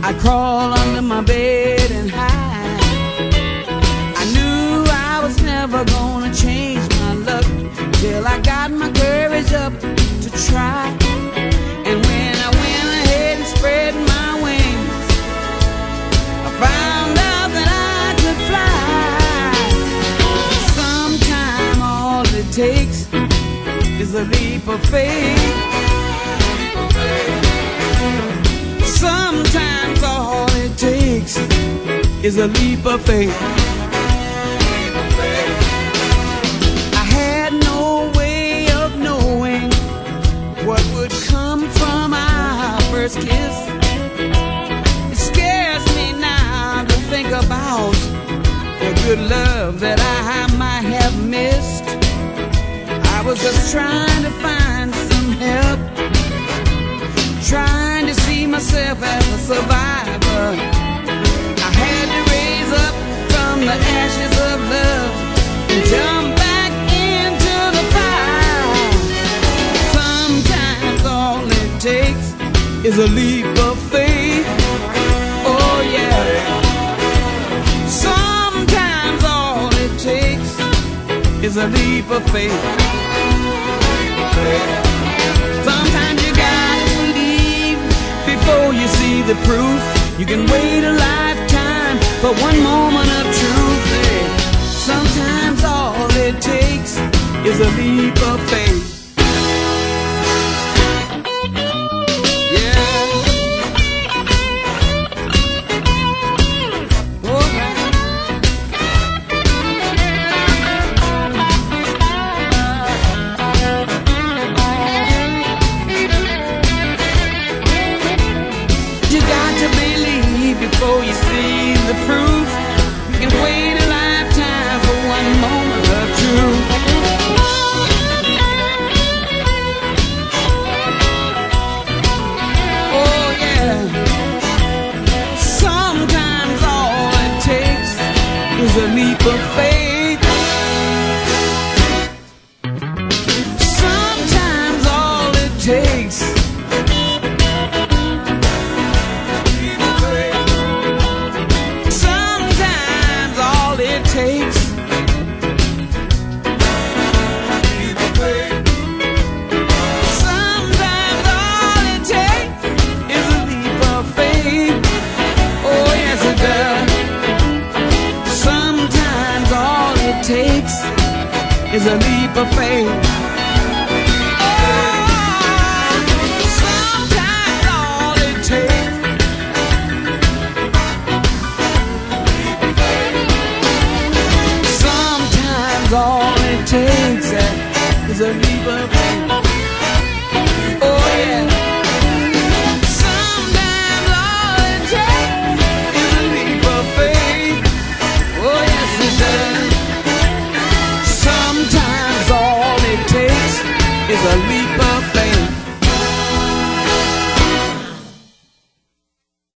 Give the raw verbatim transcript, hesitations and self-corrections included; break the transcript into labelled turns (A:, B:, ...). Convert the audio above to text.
A: I'd crawl under my bed and hide. I knew I was never gonna change my luck till I got my courage up to try. And when I went ahead and spread my wings, I found out that I could fly. Sometime all it takes is a leap of faith. Sometimes all it takes is a leap of faith. I had no way of knowing what would come from our first kiss. It scares me now to think about the good love that I might have missed. I was just trying to find some help, trying to see myself as a survivor. I had to raise up from the ashes of love and jump back into the fire. Sometimes all it takes is a leap of faith. Oh yeah. Sometimes all it takes is a leap of faith. Sometimes you gotta believe before you see the proof. You can wait a lifetime for one moment of truth. Hey, sometimes all it takes is a leap of faith. Before you see the proof, you can wait a lifetime for one moment of truth. Oh yeah. Sometimes all it takes is a leap of faith. Sometimes all it takes takes sometimes all it takes is a leap of faith. Oh yes it does. Sometimes all it takes is a leap of faith. All it takes is a leap of faith.